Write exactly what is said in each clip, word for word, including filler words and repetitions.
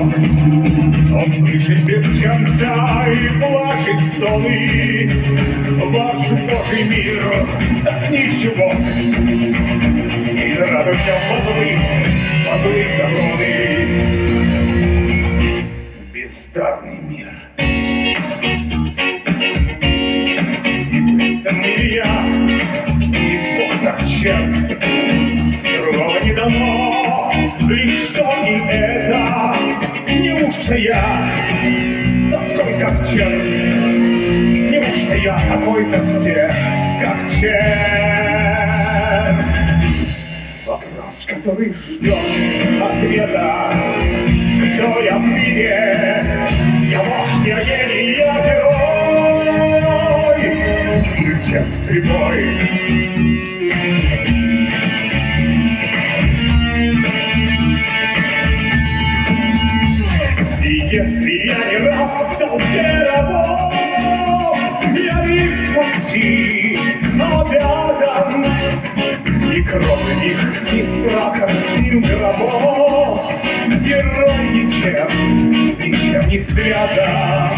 Он слышит без конца и плачет стоны. Ваш Божий мир так ничего. И рады в нем подлы, подлы заброды. Бездарный мир. И поэтому я, и Бог так черт, другого не дано, лишь только это. Неужто я такой, как черт? Неужто я такой, как все, как черт? Вопрос, который ждет ответа. Кто я в мире? Я вождь, я гений, я герой. Ключем слепой. Если я не раб толпе рабов, я их спасти обязан. Ни крови них, ни страха, ни гробов. Герой ничем, ничем не связан.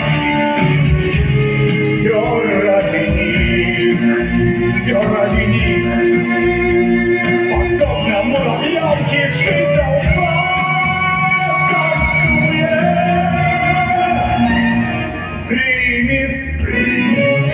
Все ради них, все ради них. Подобно муравьям кишит толпа. Примет, примет,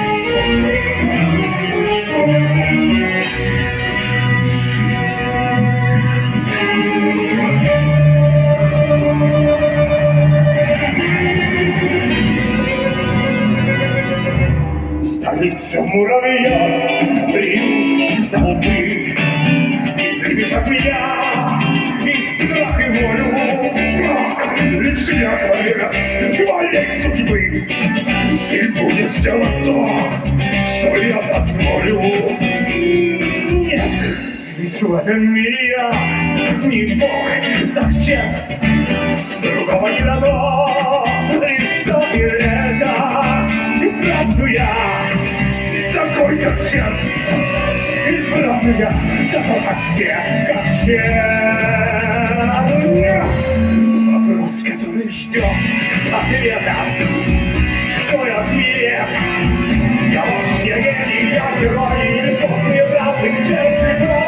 столица муравьев, приют толпы. Ты примешь от меня и страх, и волю. Лишь я творец твоей судьбы. Ты будешь делать то, что я позволю. Нет, ведь в этом мире я не Бог, так чест. Другого не дано, лишь только это. И правду я такой, как черт. И правду я такой, как все, как черт. Вопрос, который ждет ответа. Кто я в мире? Я вождь, я гений, я герой. Бог мне рад, и где слепой.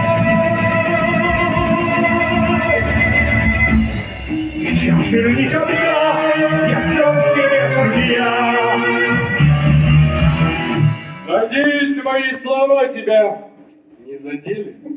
Сейчас или никогда я сам себе судья. Надеюсь, мои слова тебя не задели.